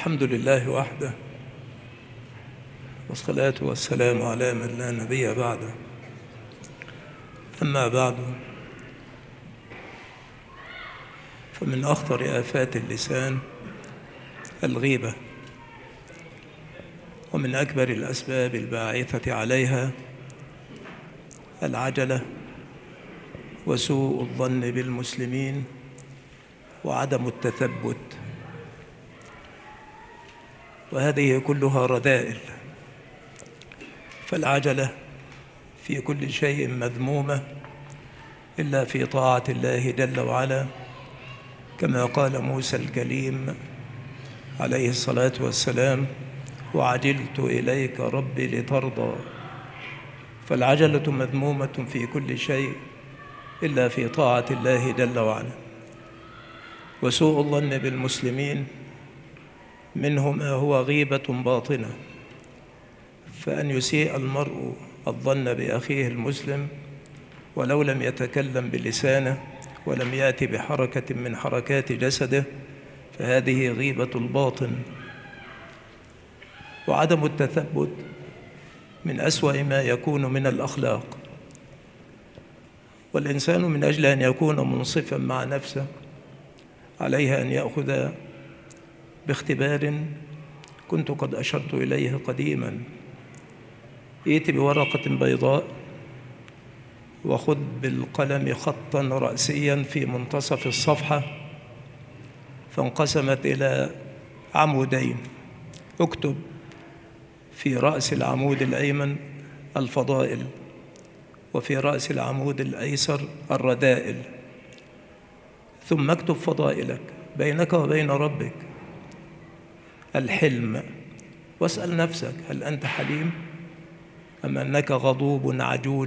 الحمد لله وحده، والصلاة والسلام على من لا نبي بعده. أما بعد، فمن أخطر آفات اللسان الغيبة، ومن أكبر الأسباب الباعثة عليها العجلة وسوء الظن بالمسلمين وعدم التثبت، وهذه كلها رذائل. فالعجلة في كل شيء مذمومة إلا في طاعة الله جل وعلا، كما قال موسى الكليم عليه الصلاة والسلام: وعجلت إليك ربي لترضى. فالعجلة مذمومة في كل شيء إلا في طاعة الله جل وعلا. وسوء الظن بالمسلمين منه ما هو غيبة باطنة، فأن يسيء المرء الظن بأخيه المسلم ولو لم يتكلم بلسانه ولم يأتي بحركة من حركات جسده، فهذه غيبة الباطن. وعدم التثبت من أسوأ ما يكون من الأخلاق، والإنسان من أجل أن يكون منصفا مع نفسه عليه أن يأخذ باختبار كنت قد أشرت إليه قديما. ائت بورقة بيضاء وخذ بالقلم خطا رأسيا في منتصف الصفحة، فانقسمت إلى عمودين. اكتب في رأس العمود الأيمن الفضائل، وفي رأس العمود الأيسر الرذائل، ثم اكتب فضائلك بينك وبين ربك الحلم، واسأل نفسك: هل أنت حليم أم أنك غضوب عجول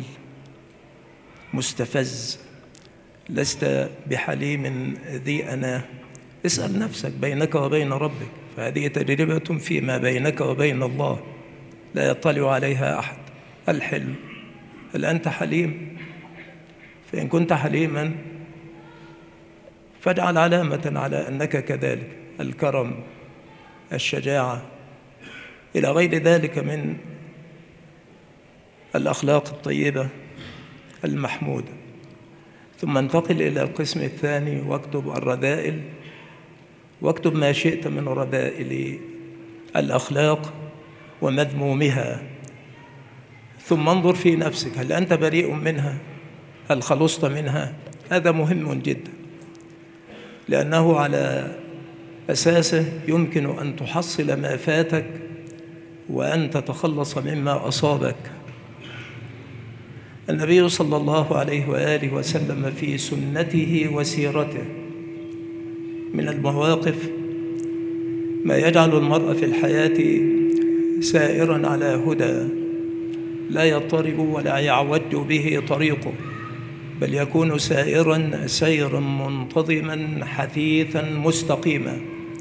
مستفز؟ لست بحليم ذي أناه. اسأل نفسك بينك وبين ربك، فهذه تجربة فيما بينك وبين الله لا يطلع عليها أحد. الحلم، هل أنت حليم؟ فإن كنت حليما فاجعل علامة على أنك كذلك. الكرم، الشجاعة، إلى غير ذلك من الأخلاق الطيبة المحمودة. ثم انتقل إلى القسم الثاني واكتب الرذائل، واكتب ما شئت من رذائل الأخلاق ومذمومها، ثم انظر في نفسك: هل أنت بريء منها؟ هل خلصت منها؟ هذا مهم جدا، لأنه على أساسه يمكن أن تحصل ما فاتك وأن تتخلص مما أصابك. النبي صلى الله عليه وآله وسلم في سنته وسيرته من المواقف ما يجعل المرء في الحياة سائرا على هدى لا يضطرب ولا يعوج به طريقه، بل يكون سائرا سيرا منتظما حثيثا مستقيما.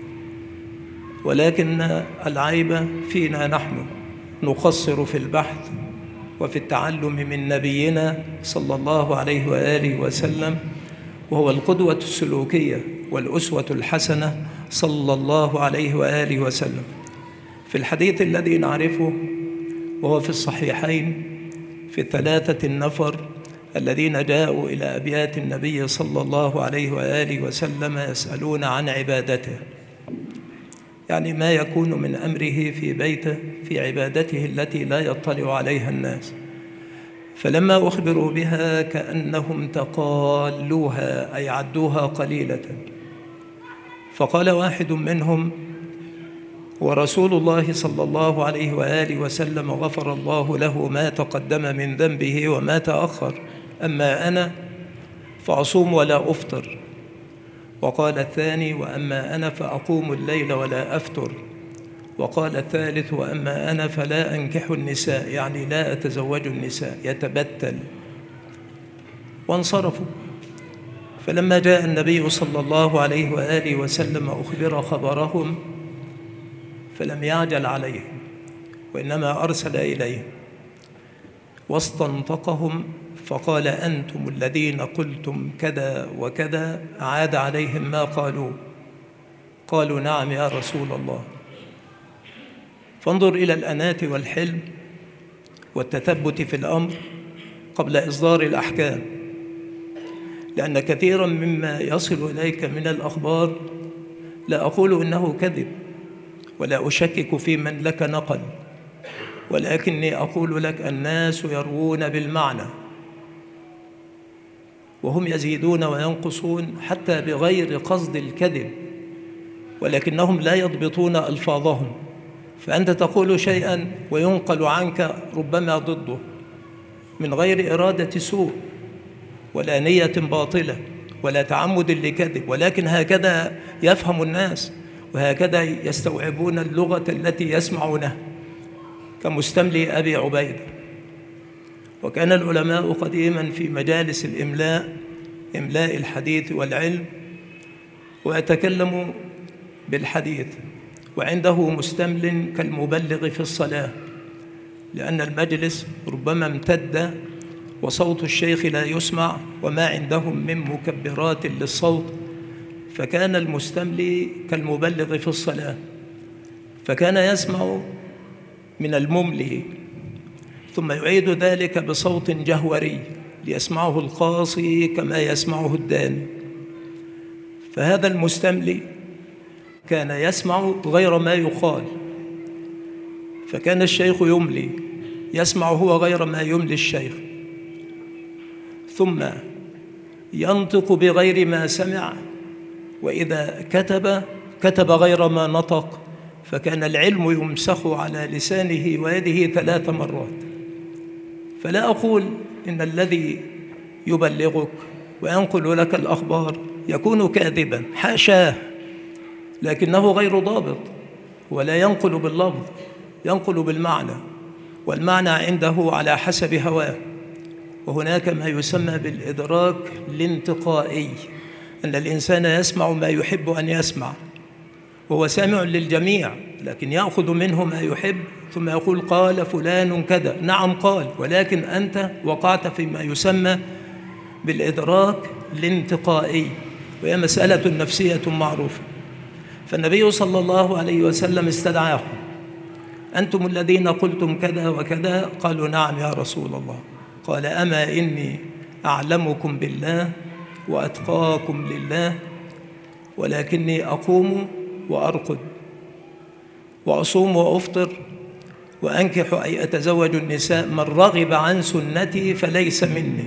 ولكن العيب فينا نحن، نقصر في البحث وفي التعلم من نبينا صلى الله عليه وآله وسلم، وهو القدوة السلوكية والأسوة الحسنة صلى الله عليه وآله وسلم. في الحديث الذي نعرفه وهو في الصحيحين في الثلاثة النفر الذين جاءوا إلى أبيات النبي صلى الله عليه وآله وسلم يسألون عن عبادته، يعني ما يكون من أمره في بيته في عبادته التي لا يطلع عليها الناس. فلما أخبروا بها كأنهم تقالوها، أي عدوها قليلة. فقال واحد منهم: ورسول الله صلى الله عليه وآله وسلم غفر الله له ما تقدم من ذنبه وما تأخر، أما أنا فأصوم ولا أفطر. وقال الثاني: وأما أنا فأقوم الليل ولا أفتر. وقال الثالث: وأما أنا فلا أنكح النساء، يعني لا أتزوج النساء، يتبتل. وانصرفوا. فلما جاء النبي صلى الله عليه وآله وسلم أخبر خبرهم فلم يعجل عليهم، وإنما أرسل إليهم واستنطقهم فقال: أنتم الذين قلتم كذا وكذا. عاد عليهم ما قالوا. قالوا: نعم يا رسول الله. فانظر إلى الأناة والحلم والتثبت في الأمر قبل إصدار الأحكام، لأن كثيرا مما يصل إليك من الأخبار لا أقول إنه كذب ولا أشكك في من لك نقل، ولكني أقول لك الناس يروون بالمعنى وهم يزيدون وينقصون حتى بغير قصد الكذب، ولكنهم لا يضبطون ألفاظهم، فأنت تقول شيئا وينقل عنك ربما ضده من غير إرادة سوء ولا نية باطلة ولا تعمد لكذب، ولكن هكذا يفهم الناس وهكذا يستوعبون اللغة التي يسمعونها، كمستملي أبي عبيدة. وكان العلماء قديما في مجالس الإملاء، إملاء الحديث والعلم، ويتكلم بالحديث وعنده مستمل كالمبلغ في الصلاة، لأن المجلس ربما امتد وصوت الشيخ لا يسمع وما عندهم من مكبرات للصوت، فكان المستملي كالمبلغ في الصلاة، فكان يسمع من المملي ثم يعيد ذلك بصوت جهوري ليسمعه القاصي كما يسمعه الداني. فهذا المستملي كان يسمع غير ما يقال، فكان الشيخ يملي يسمع هو غير ما يملي الشيخ، ثم ينطق بغير ما سمع، وإذا كتب غير ما نطق، فكان العلم يمسخ على لسانه ويده 3 مرات. فلا أقول إن الذي يبلغك وينقل لك الأخبار يكون كاذبا، حاشاه، لكنه غير ضابط ولا ينقل باللفظ، ينقل بالمعنى، والمعنى عنده على حسب هواه. وهناك ما يسمى بالإدراك الانتقائي، أن الإنسان يسمع ما يحب أن يسمع وهو سامع للجميع، لكن يأخذ منه ما يحب ثم يقول قال فلان كذا، نعم قال، ولكن أنت وقعت فيما يسمى بالإدراك الانتقائي، وهي مسألة نفسية معروفة. فالنبي صلى الله عليه وسلم استدعاهم: أنتم الذين قلتم كذا وكذا؟ قالوا نعم يا رسول الله. قال: أما إني أعلمكم بالله وأتقاكم لله، ولكني أقوم وأرقد وأصوم وأفطر وأنكح أي أتزوج النساء، من رغب عن سنتي فليس مني.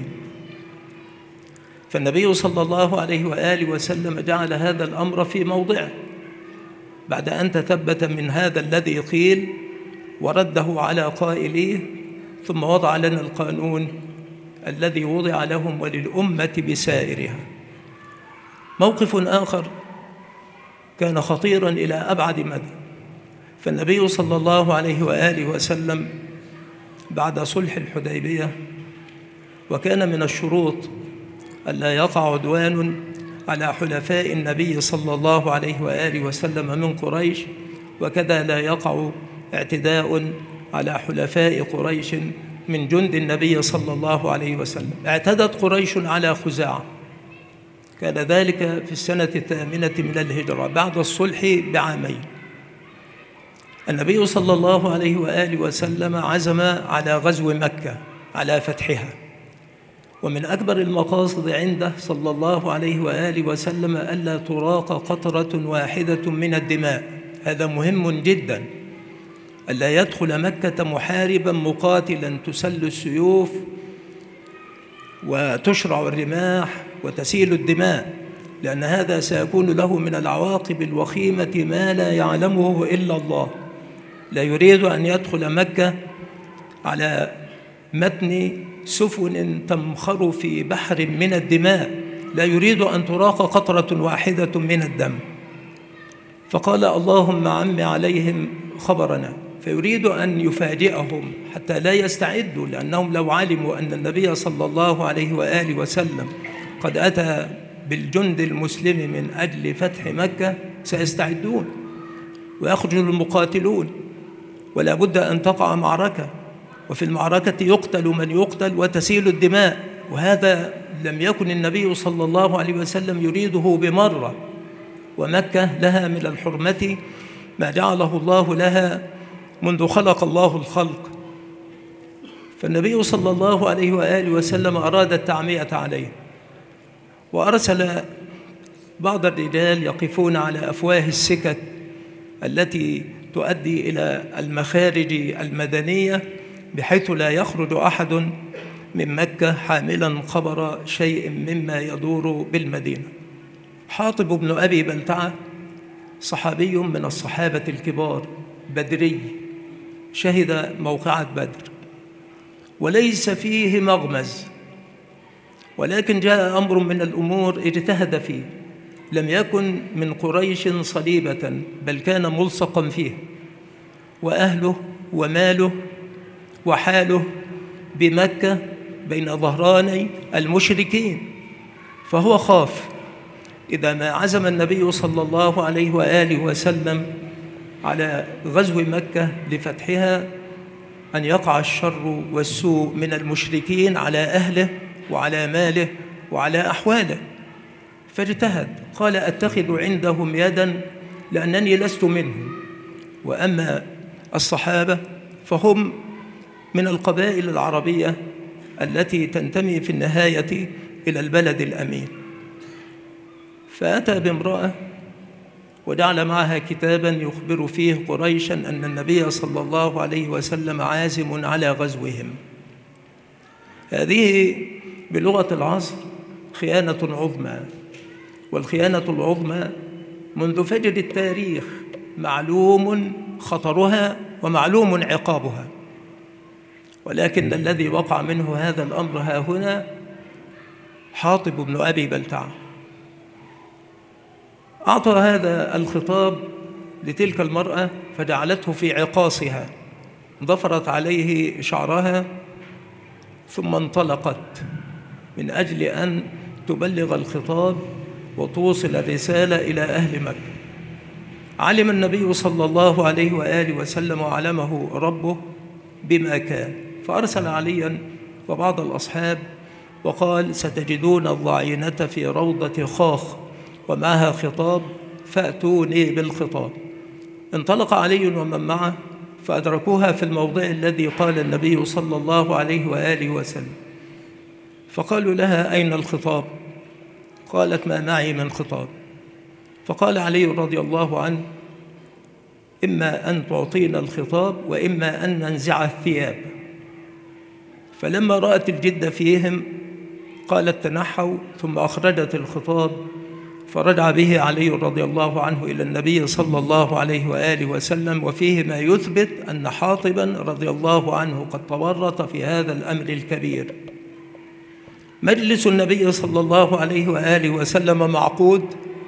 فالنبي صلى الله عليه وآله وسلم جعل هذا الأمر في موضعه بعد أن تثبت من هذا الذي قيل ورده على قائليه، ثم وضع لنا القانون الذي وضع لهم وللأمة بسائرها. موقف آخر كان خطيراً إلى أبعد مدى. فالنبي صلى الله عليه وآله وسلم بعد صلح الحديبية، وكان من الشروط ألا يقع عدوان على حلفاء النبي صلى الله عليه وآله وسلم من قريش، وكذا لا يقع اعتداء على حلفاء قريش من جند النبي صلى الله عليه وسلم. اعتدت قريش على خزاعة، كان ذلك في السنة 8 من الهجرة بعد الصلح بعامين. النبي صلى الله عليه وآله وسلم عزم على غزو مكة، على فتحها، ومن أكبر المقاصد عنده صلى الله عليه وآله وسلم ألا تراق قطرة واحدة من الدماء. هذا مهم جدا، ألا يدخل مكة محاربا مقاتلا تسل السيوف وتشرع الرماح وتسيل الدماء، لأن هذا سيكون له من العواقب الوخيمة ما لا يعلمه إلا الله. لا يريد أن يدخل مكة على متن سفن تمخر في بحر من الدماء، لا يريد أن تراق قطرة واحدة من الدم. فقال: اللهم عم عليهم خبرنا، فيريد أن يفاجئهم حتى لا يستعدوا، لأنهم لو علموا أن النبي صلى الله عليه وآله وسلم قد أتى بالجند المسلم من أجل فتح مكة سيستعدون ويخرج المقاتلون، ولا بد أن تقع معركة، وفي المعركة يقتل من يقتل وتسيل الدماء، وهذا لم يكن النبي صلى الله عليه وسلم يريده بمرة. ومكة لها من الحرمة ما جعله الله لها منذ خلق الله الخلق. فالنبي صلى الله عليه وآله وسلم أراد التعمية عليه، وأرسل بعض الرجال يقفون على أفواه السكك التي تؤدي إلى المخارج المدنية، بحيث لا يخرج أحد من مكة حاملا خبر شيء مما يدور بالمدينة. حاطب بن أبي بلتعة صحابي من الصحابة الكبار، بدري، شهد موقعة بدر، وليس فيه مغمز، ولكن جاء أمر من الأمور اجتهد فيه، لم يكن من قريش صليبة، بل كان ملصقا فيه، وأهله وماله وحاله بمكة بين ظهراني المشركين، فهو خاف إذا ما عزم النبي صلى الله عليه وآله وسلم على غزو مكة لفتحها أن يقع الشر والسوء من المشركين على أهله وعلى ماله وعلى أحواله. فاجتهد، قال: أتخذ عندهم يدا لأنني لست منهم، وأما الصحابة فهم من القبائل العربية التي تنتمي في النهاية إلى البلد الأمين. فأتى بامرأة وجعل معها كتابا يخبر فيه قريشا أن النبي صلى الله عليه وسلم عازم على غزوهم. هذه بلغة العصر خيانة عظمى، والخيانة العظمى منذ فجر التاريخ معلوم خطرها ومعلوم عقابها، ولكن الذي وقع منه هذا الأمر ها هنا حاطب بن أبي بلتعة. أعطى هذا الخطاب لتلك المرأة فجعلته في عقاصها، ضفرت عليه شعرها، ثم انطلقت من أجل أن تبلغ الخطاب وتوصل الرسالة إلى أهل مكة. علم النبي صلى الله عليه وآله وسلم وعلمه ربه بما كان، فأرسل عليا وبعض الأصحاب وقال: ستجدون الضعينة في روضة خاخ ومعها خطاب، فأتوني بالخطاب. انطلق علي ومن معه فأدركوها في الموضع الذي قال النبي صلى الله عليه وآله وسلم، فقالوا لها: أين الخطاب؟ قالت: ما معي من خطاب. فقال علي رضي الله عنه: إما أن تعطينا الخطاب وإما أن ننزع الثياب. فلما رأت الجد فيهم قالت: تنحوا، ثم أخرجت الخطاب، فرجع به علي رضي الله عنه إلى النبي صلى الله عليه وآله وسلم، وفيه ما يثبت أن حاطبا رضي الله عنه قد تورط في هذا الأمر الكبير. مجلس النبي صلى الله عليه وآله وسلم معقود،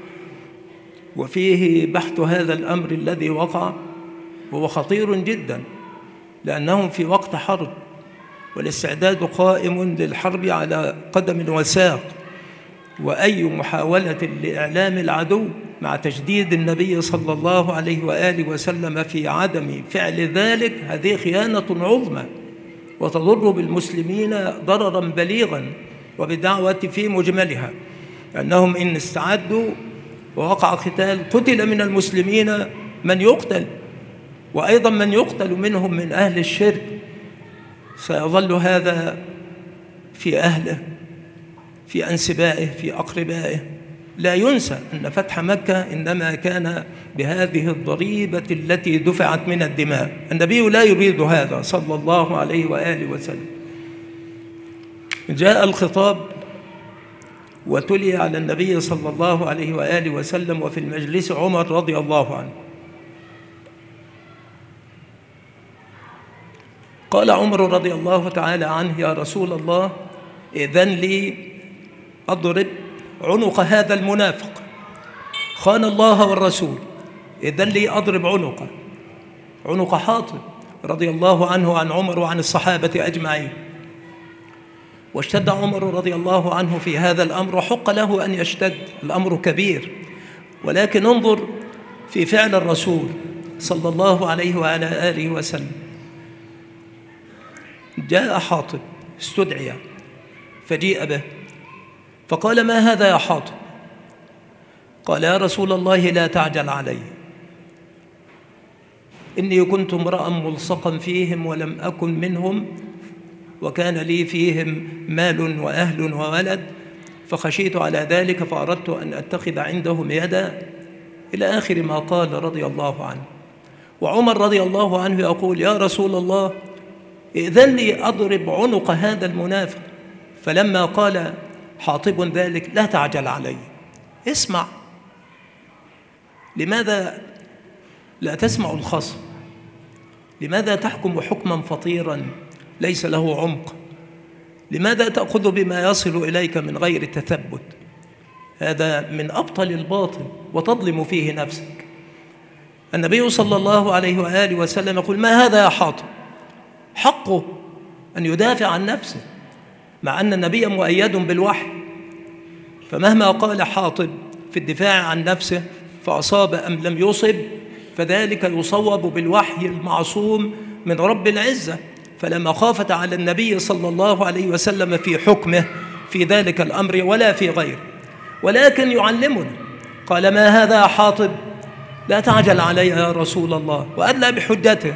وفيه بحث هذا الأمر الذي وقع، وهو خطير جدا، لأنهم في وقت حرب، والاستعداد قائم للحرب على قدم وساق، وأي محاولة لإعلام العدو مع تشديد النبي صلى الله عليه وآله وسلم في عدم فعل ذلك هذه خيانة عظمى، وتضر بالمسلمين ضررا بليغا، وبالدعوة في مجملها، أنهم إن استعدوا ووقع قتال قتل من المسلمين من يقتل، وأيضا من يقتل منهم من أهل الشرك، سيظل هذا في أهله، في أنسبائه، في أقربائه. لا ينسى أن فتح مكة إنما كان بهذه الضريبة التي دفعت من الدماء. النبي لا يريد هذا صلى الله عليه وآله وسلم. جاء الخطاب وتلي على النبي صلى الله عليه وآله وسلم، وفي المجلس عمر رضي الله عنه. قال عمر رضي الله تعالى عنه: يا رسول الله، إذن لي أضرب عنق هذا المنافق، خان الله والرسول، إذن لي أضرب عنق حاطب رضي الله عنه عن عمر وعن الصحابة أجمعين. واشتد عمر رضي الله عنه في هذا الأمر، وحق له أن يشتد، الأمر كبير، ولكن انظر في فعل الرسول صلى الله عليه وعلى آله وسلم. جاء حاطب استدعي فجيء به، فقال: ما هذا يا حاطب؟ قال: يا رسول الله لا تعجل علي، إني كنت امرأ ملصقا فيهم ولم أكن منهم، وكان لي فيهم مال وأهل وولد، فخشيت على ذلك فأردت أن أتخذ عندهم يدا، إلى آخر ما قال رضي الله عنه. وعمر رضي الله عنه يقول: يا رسول الله، إذن لي أضرب عنق هذا المنافق. فلما قال حاطب ذلك: لا تعجل علي، اسمع. لماذا لا تسمع الخصم؟ لماذا تحكم حكما فطيرا ليس له عمق؟ لماذا تأخذ بما يصل إليك من غير تثبت؟ هذا من أبطل الباطل وتظلم فيه نفسك. النبي صلى الله عليه وآله وسلم يقول: ما هذا يا حاطب؟ حقه أن يدافع عن نفسه، مع أن النبي مؤيد بالوحي، فمهما قال حاطب في الدفاع عن نفسه فأصاب أم لم يصب، فذلك يصوب بالوحي المعصوم من رب العزة، فلا مخافة على النبي صلى الله عليه وسلم في حكمه في ذلك الأمر ولا في غيره. ولكن يعلمنا، قال: ما هذا يا حاطب؟ لا تعجل علي يا رسول الله، وأدلى بحجته.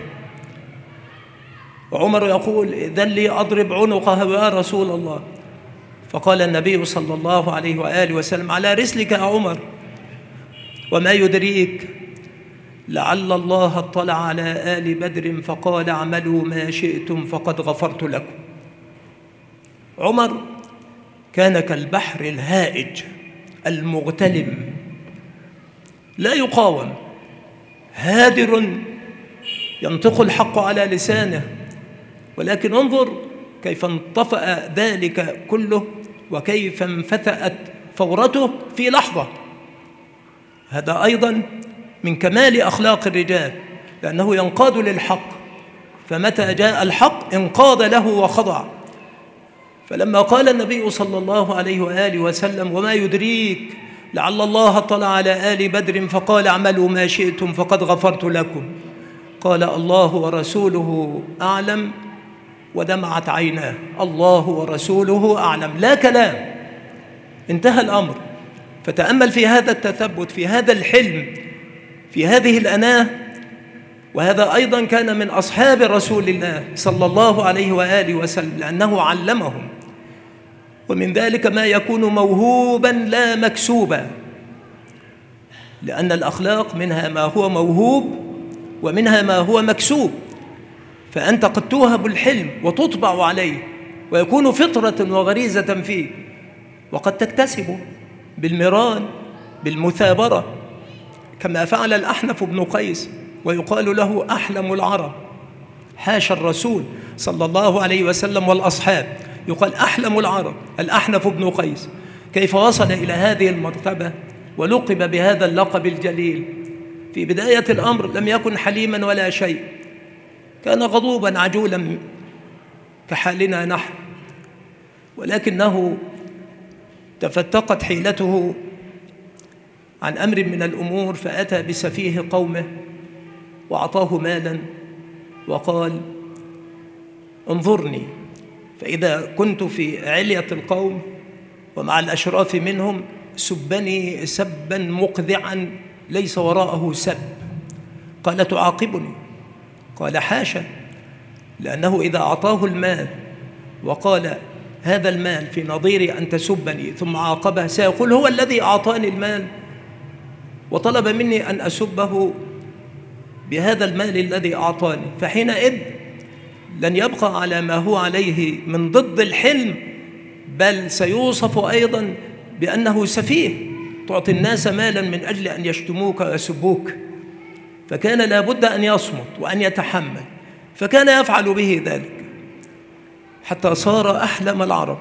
وعمر يقول: إذن لي أضرب عنقه يا رسول الله. فقال النبي صلى الله عليه وآله وسلم: على رسلك يا عمر، وما يدريك لعل الله اطلع على آل بدر فقال: اعملوا ما شئتم فقد غفرت لكم. عمر كان كالبحر الهائج المغتلم لا يقاوم، هادر ينطق الحق على لسانه، ولكن انظر كيف انطفأ ذلك كله وكيف انفتأت فورته في لحظة. هذا أيضا من كمال أخلاق الرجال، لأنه ينقاد للحق، فمتى جاء الحق انقاد له وخضع. فلما قال النبي صلى الله عليه وآله وسلم: وما يدريك لعل الله اطلع على آل بدر فقال: اعملوا ما شئتم فقد غفرت لكم، قال: الله ورسوله أعلم، ودمعت عيناه. الله ورسوله أعلم، لا كلام، انتهى الأمر. فتأمل في هذا التثبت، في هذا الحلم، في هذه الأناة. وهذا أيضا كان من أصحاب رسول الله صلى الله عليه وآله وسلم، لأنه علمهم. ومن ذلك ما يكون موهوبا لا مكسوبا، لأن الأخلاق منها ما هو موهوب ومنها ما هو مكسوب. فأنت قد توهب الحلم وتطبع عليه ويكون فطرة وغريزة فيه، وقد تكتسبه بالمران بالمثابرة، كما فعل الأحنف بن قيس، ويقال له أحلم العرب. حاشا الرسول صلى الله عليه وسلم والأصحاب، يقال أحلم العرب الأحنف بن قيس. كيف وصل إلى هذه المرتبة ولقب بهذا اللقب الجليل؟ في بداية الأمر لم يكن حليما ولا شيء، كان غضوبا عجولا كحالنا نحن، ولكنه تفتقت حيلته عن أمر من الأمور، فأتى بسفيه قومه وأعطاه مالا وقال: انظرني، فإذا كنت في علية القوم ومع الأشراف منهم سبني سبا مقذعا ليس وراءه سب. قال: تعاقبني؟ قال: حاشا، لأنه إذا أعطاه المال وقال: هذا المال في نظير أن تسبني، ثم عاقبه، سيقول: هو الذي أعطاني المال وطلب مني أن أسبه بهذا المال الذي أعطاني. فحينئذ لن يبقى على ما هو عليه من ضد الحلم، بل سيوصف أيضا بأنه سفيه، تعطي الناس مالا من أجل أن يشتموك ويسبوك. فكان لابد أن يصمت وأن يتحمل، فكان يفعل به ذلك حتى صار أحلم العرب.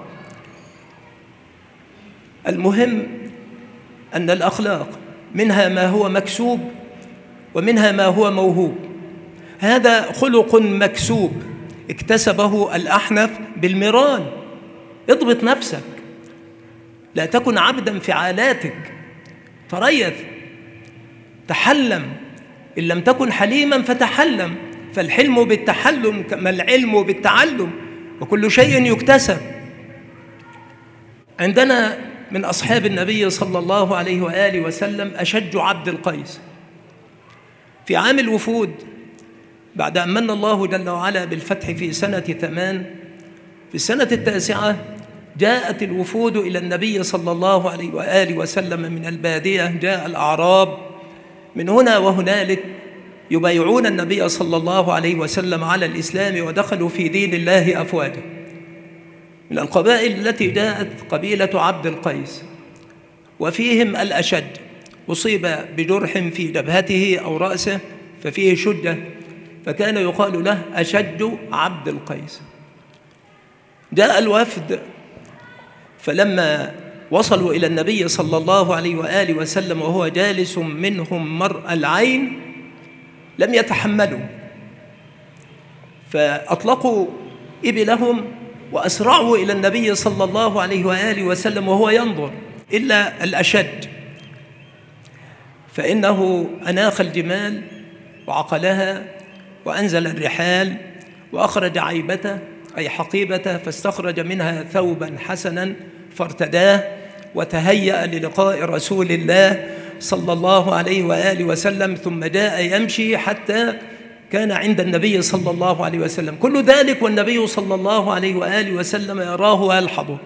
المهم أن الأخلاق منها ما هو مكسوب ومنها ما هو موهوب. هذا خلق مكسوب اكتسبه الأحنف بالمران. اضبط نفسك، لا تكن عبدا في عالاتك، تريث، تحلم، إن لم تكن حليما فتحلم، فالحلم بالتحلم كما العلم بالتعلم، وكل شيء يكتسب. عندنا من أصحاب النبي صلى الله عليه وآله وسلم أشج عبد القيس. في عام الوفود بعد أن من الله جل وعلا بالفتح في سنة 8، في السنة 9 جاءت الوفود إلى النبي صلى الله عليه وآله وسلم من البادية، جاء الأعراب من هنا وهنالك يبايعون النبي صلى الله عليه وسلم على الإسلام، ودخلوا في دين الله أفواجا. من القبائل التي جاءت قبيلة عبد القيس، وفيهم الأشج، أصيب بجرح في جبهته أو رأسه ففيه شجة، فكان يقال له أشج عبد القيس. جاء الوفد، فلما وصلوا إلى النبي صلى الله عليه وآله وسلم وهو جالس منهم مرء العين لم يتحملوا، فأطلقوا إبلهم وأسرعوا إلى النبي صلى الله عليه وآله وسلم وهو ينظر، إلا الأشد فإنه أناخ الجمال وعقلها وأنزل الرحال وأخرج عيبته أي حقيبته، فاستخرج منها ثوبا حسنا فارتداه وتهيأ للقاء رسول الله صلى الله عليه وآله وسلم، ثم جاء يمشي حتى كان عند النبي صلى الله عليه وسلم. كل ذلك والنبي صلى الله عليه وآله وسلم يراه ويلحظه.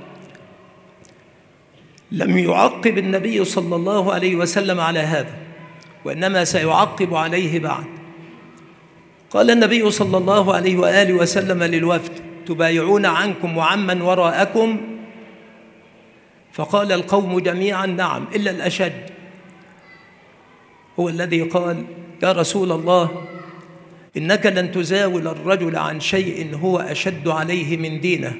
لم يعقب النبي صلى الله عليه وسلم على هذا، وإنما سيعقب عليه بعد. قال النبي صلى الله عليه وآله وسلم للوفد: تبايعون عنكم وعمن وراءكم؟ فقال القوم جميعا: نعم، إلا الأشد، هو الذي قال: يا رسول الله، إنك لن تزاول الرجل عن شيء هو أشد عليه من دينه،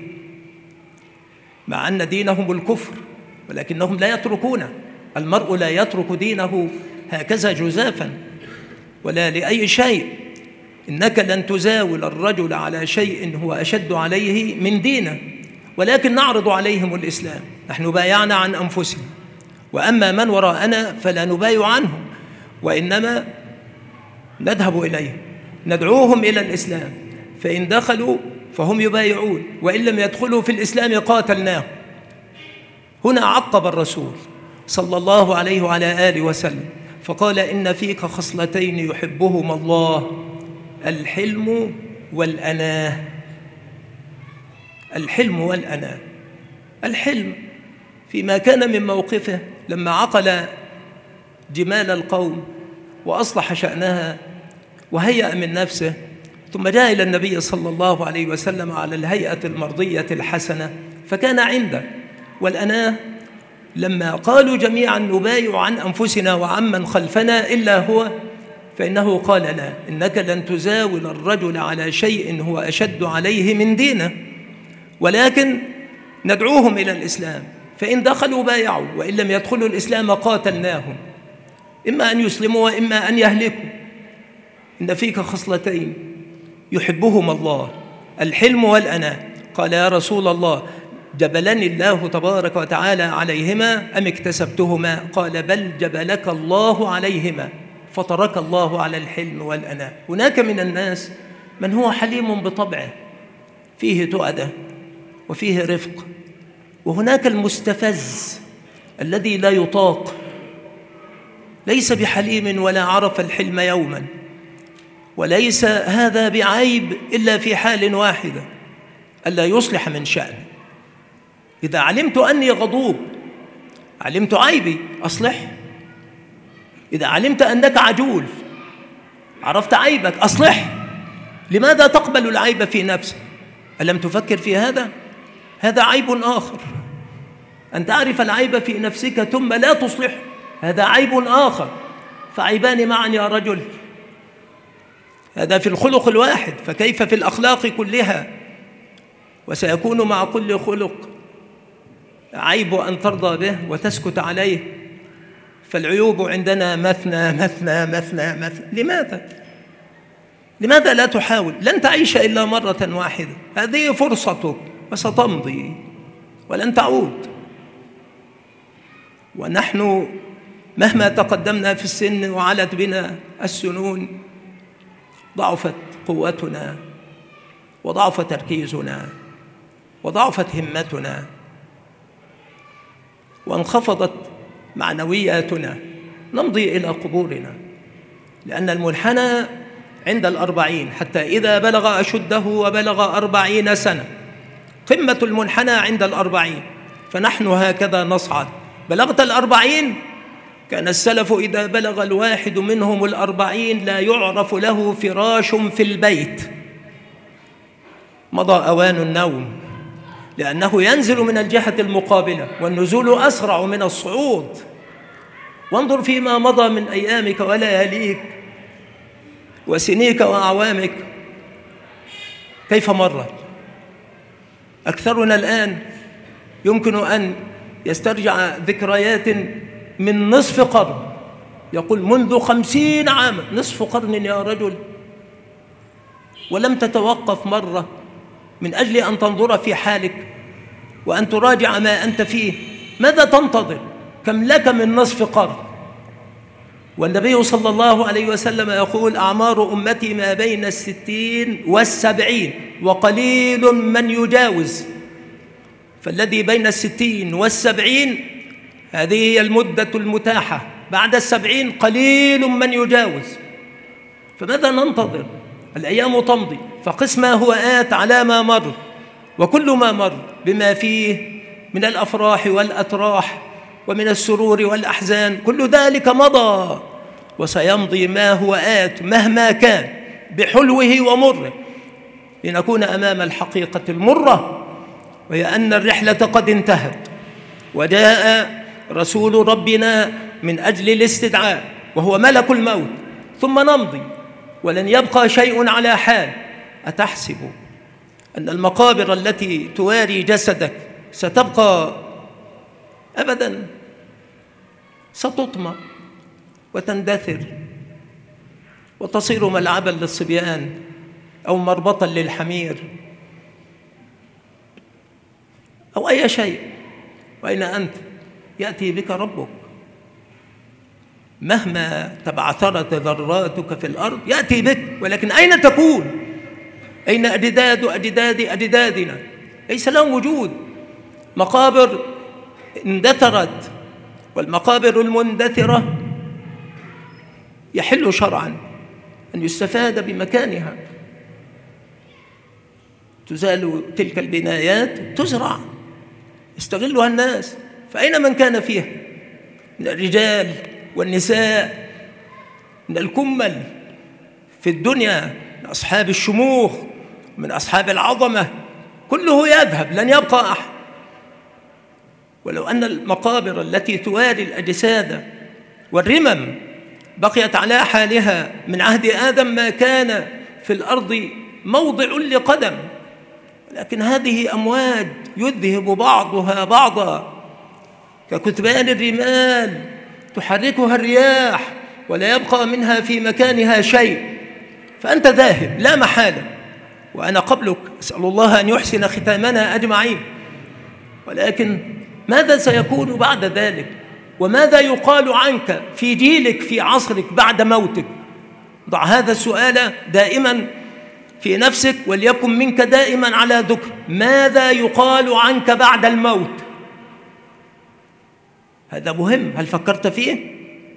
مع أن دينهم الكفر، ولكنهم لا يتركونه. المرء لا يترك دينه هكذا جزافا ولا لأي شيء. إنك لن تزاول الرجل على شيء هو أشد عليه من دينه، ولكن نعرض عليهم الإسلام. نحن بايعنا عن أنفسنا، وأما من وراءنا فلا نبايع عنهم، وإنما نذهب إليهم ندعوهم إلى الإسلام، فإن دخلوا فهم يبايعون، وإن لم يدخلوا في الإسلام قاتلناهم. هنا عقب الرسول صلى الله عليه وعلى آله وسلم فقال: إن فيك خصلتين يحبهما الله، الحلم والأناه. الحلم والأناه. الحلم فيما كان من موقفه لما عقل جمال القوم وأصلح شأنها وهيأ من نفسه، ثم جاء إلى النبي صلى الله عليه وسلم على الهيئة المرضية الحسنة فكان عنده. والأناه لما قالوا جميعا: نبايع عن أنفسنا وعمن خلفنا إلا هو، فإنه قال: لا، إنك لن تزاول الرجل على شيء هو أشد عليه من دينه، ولكن ندعوهم إلى الإسلام، فإن دخلوا بايعوا، وإن لم يدخلوا الإسلام قاتلناهم، إما أن يسلموا وإما أن يهلكوا. إن فيك خصلتين يحبهما الله، الحلم والأناه. قال: يا رسول الله، جبلني الله تبارك وتعالى عليهما أم اكتسبتهما؟ قال: بل جبلك الله عليهما، فطرك الله على الحلم والأناه. هناك من الناس من هو حليم بطبعه، فيه تؤدة وفيه رفق، وهناك المستفز الذي لا يطاق، ليس بحليم ولا عرف الحلم يوما، وليس هذا بعيب إلا في حال واحدة: ألا يصلح من شأنه. إذا علمت أني غضوب، علمت عيبي، أصلح. إذا علمت أنك عجول، عرفت عيبك، أصلح. لماذا تقبل العيب في نفسك؟ ألم تفكر في هذا؟ هذا عيب آخر. أن تعرف العيب في نفسك ثم لا تصلح، هذا عيب آخر. فعيبان معا يا رجل. هذا في الخلق الواحد، فكيف في الأخلاق كلها؟ وسيكون مع كل خلق عيب أن ترضى به وتسكت عليه. فالعيوب عندنا مثنى مثنى مثنى مثنى. لماذا لا تحاول؟ لن تعيش إلا مرة واحدة، هذه فرصتك وستمضي ولن تعود. ونحن مهما تقدمنا في السن وعلت بنا السنون ضعفت قوتنا وضعف تركيزنا وضعفت همتنا وانخفضت معنوياتنا، نمضي إلى قبورنا، لأن المنحنى عند 40 حتى إذا بلغ أشده وبلغ 40 سنة، قمة المنحنى عند 40. فنحن هكذا نصعد. بلغت 40، كان السلف إذا بلغ الواحد منهم 40 لا يعرف له فراش في البيت، مضى أوان النوم، لأنه ينزل من الجهة المقابلة، والنزول أسرع من الصعود. وانظر فيما مضى من أيامك ولياليك وسنيك وأعوامك كيف مرت. أكثرنا الآن يمكن أن يسترجع ذكريات من نصف قرن، يقول منذ 50 عاما. نصف قرن يا رجل، ولم تتوقف مرة من أجل أن تنظر في حالك وأن تراجع ما أنت فيه. ماذا تنتظر؟ كم لك من نصف قرن؟ والنبي صلى الله عليه وسلم يقول أعمار أمتي ما بين 60 و70 وقليل من يجاوز. فالذي بين 60 و70 هذه هي المدة المتاحة، بعد 70 قليل من يجاوز. فماذا ننتظر؟ الأيام تمضي، فقس ما هو آت على ما مر، وكل ما مر بما فيه من الأفراح والأتراح ومن السرور والأحزان، كل ذلك مضى وسيمضي ما هو آت مهما كان بحلوه ومره، لنكون أمام الحقيقة المرة، وهي أن الرحلة قد انتهت، وجاء رسول ربنا من أجل الاستدعاء وهو ملك الموت، ثم نمضي ولن يبقى شيء على حال. أتحسب أن المقابر التي تواري جسدك ستبقى أبداً؟ ستطمى وتندثر وتصير ملعباً للصبيان أو مربطاً للحمير أو أي شيء. وأين أنت؟ يأتي بك ربك مهما تبعثرت ذراتك في الأرض، يأتي بك، ولكن أين تكون؟ أين أجداد أجداد أجدادنا؟ ليس لهم وجود. مقابر اندثرت، والمقابر المندثرة يحل شرعا أن يستفاد بمكانها، تزال تلك البنايات، تزرع، يستغلها الناس. فأين من كان فيها من الرجال والنساء، من الكمل في الدنيا، من أصحاب الشموخ، من أصحاب العظمة، كله يذهب، لن يبقى أحد. ولو أن المقابر التي تواري الأجساد والرمم بقيت على حالها من عهد آدم ما كان في الأرض موضع لقدم، لكن هذه أمواج يذهب بعضها بعضا ككتبان الرمال تحركها الرياح ولا يبقى منها في مكانها شيء. فأنت ذاهب لا محالة، وأنا قبلك أسأل الله أن يحسن ختامنا أجمعين. ولكن ماذا سيكون بعد ذلك؟ وماذا يقال عنك في جيلك في عصرك بعد موتك؟ ضع هذا السؤال دائما في نفسك، وليكن منك دائما على ذكر. ماذا يقال عنك بعد الموت؟ هذا مهم. هل فكرت فيه؟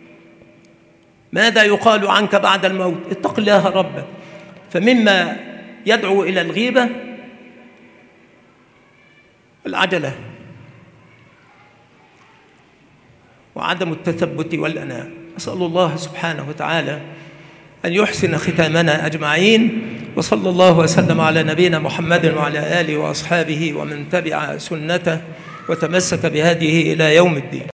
ماذا يقال عنك بعد الموت؟ اتق الله ربك. فمما يدعو إلى الغيبة العجلة وعدم التثبت والأناة. أسأل الله سبحانه وتعالى أن يحسن ختامنا أجمعين، وصلى الله وسلم على نبينا محمد وعلى آله وأصحابه ومن تبع سنته وتمسك بهذه إلى يوم الدين.